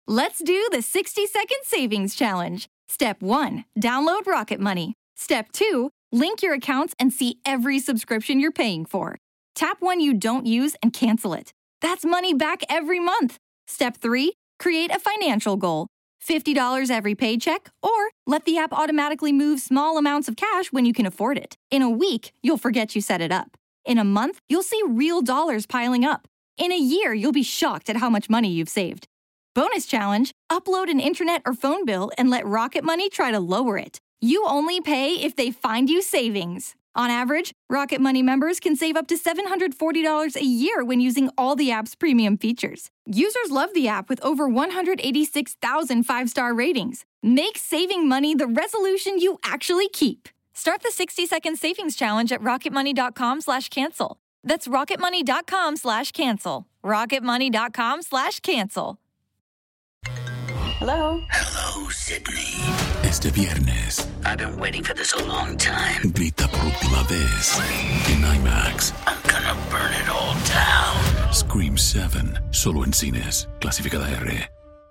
Let's do the 60-second savings challenge. Step 1, download Rocket Money. Step 2, link your accounts and see every subscription you're paying for. Tap one you don't use and cancel it. That's money back every month. Step 3, create a financial goal. $50 every paycheck, or let the app automatically move small amounts of cash when you can afford it. In a week, you'll forget you set it up. In a month, you'll see real dollars piling up. In a year, you'll be shocked at how much money you've saved. Bonus challenge, upload an internet or phone bill and let Rocket Money try to lower it. You only pay if they find you savings. On average, Rocket Money members can save up to $740 a year when using all the app's premium features. Users love the app with over 186,000 5-star ratings. Make saving money the resolution you actually keep. Start the 60-second savings challenge at rocketmoney.com/cancel. That's rocketmoney.com/cancel. rocketmoney.com/cancel. Hello. Hello, Sydney. Este viernes, I've been waiting for this a long time. grita por última vez en IMAX. I'm gonna burn it all down. Scream 7, solo en cines. Clasificada R.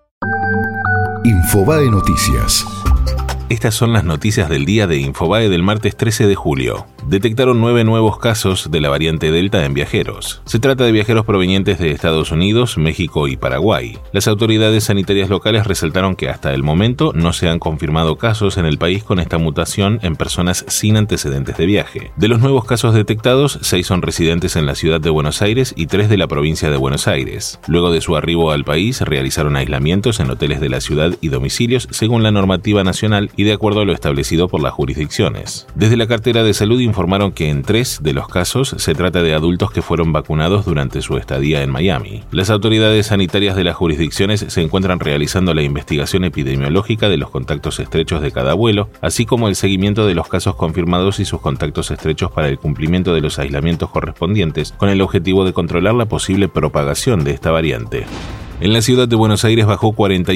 Infobae Noticias. Estas son las noticias del día de Infobae del martes 13 de julio. Detectaron 9 nuevos casos de la variante Delta en viajeros. Se trata de viajeros provenientes de Estados Unidos, México y Paraguay. Las autoridades sanitarias locales resaltaron que hasta el momento no se han confirmado casos en el país con esta mutación en personas sin antecedentes de viaje. De los nuevos casos detectados, 6 son residentes en la ciudad de Buenos Aires y 3 de la provincia de Buenos Aires. Luego de su arribo al país, realizaron aislamientos en hoteles de la ciudad y domicilios según la normativa nacional y de acuerdo a lo establecido por las jurisdicciones. Desde la cartera de salud informaron que en 3 de los casos se trata de adultos que fueron vacunados durante su estadía en Miami. Las autoridades sanitarias de las jurisdicciones se encuentran realizando la investigación epidemiológica de los contactos estrechos de cada vuelo, así como el seguimiento de los casos confirmados y sus contactos estrechos para el cumplimiento de los aislamientos correspondientes, con el objetivo de controlar la posible propagación de esta variante. En la ciudad de Buenos Aires bajó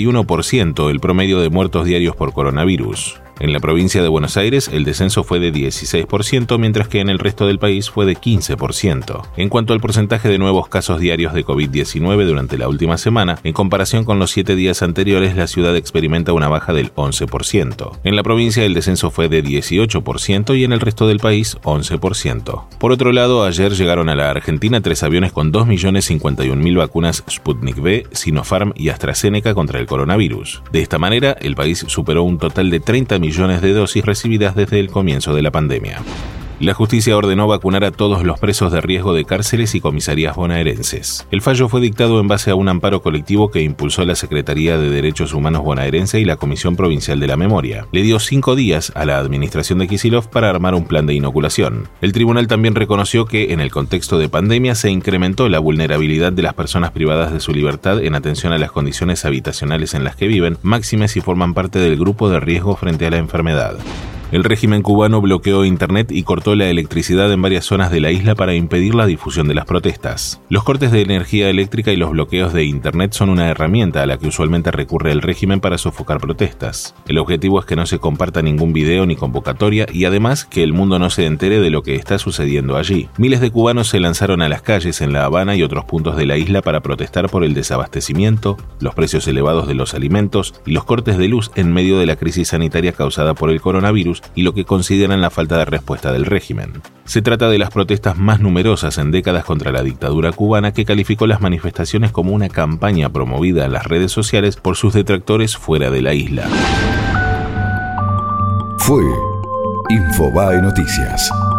41% el promedio de muertos diarios por coronavirus. En la provincia de Buenos Aires, el descenso fue de 16%, mientras que en el resto del país fue de 15%. En cuanto al porcentaje de nuevos casos diarios de COVID-19 durante la última semana, en comparación con los 7 días anteriores, la ciudad experimenta una baja del 11%. En la provincia, el descenso fue de 18% y en el resto del país, 11%. Por otro lado, ayer llegaron a la Argentina 3 aviones con 2.051.000 vacunas Sputnik V, Sinopharm y AstraZeneca contra el coronavirus. De esta manera, el país superó un total de 30 millones de dosis recibidas desde el comienzo de la pandemia. La justicia ordenó vacunar a todos los presos de riesgo de cárceles y comisarías bonaerenses. El fallo fue dictado en base a un amparo colectivo que impulsó la Secretaría de Derechos Humanos bonaerense y la Comisión Provincial de la Memoria. Le dio 5 días a la administración de Kicillof para armar un plan de inoculación. El tribunal también reconoció que, en el contexto de pandemia, se incrementó la vulnerabilidad de las personas privadas de su libertad en atención a las condiciones habitacionales en las que viven, máxime si forman parte del grupo de riesgo frente a la enfermedad. El régimen cubano bloqueó Internet y cortó la electricidad en varias zonas de la isla para impedir la difusión de las protestas. Los cortes de energía eléctrica y los bloqueos de Internet son una herramienta a la que usualmente recurre el régimen para sofocar protestas. El objetivo es que no se comparta ningún video ni convocatoria y además que el mundo no se entere de lo que está sucediendo allí. Miles de cubanos se lanzaron a las calles en La Habana y otros puntos de la isla para protestar por el desabastecimiento, los precios elevados de los alimentos y los cortes de luz en medio de la crisis sanitaria causada por el coronavirus y lo que consideran la falta de respuesta del régimen. Se trata de las protestas más numerosas en décadas contra la dictadura cubana, que calificó las manifestaciones como una campaña promovida en las redes sociales por sus detractores fuera de la isla. Fue Infobae Noticias.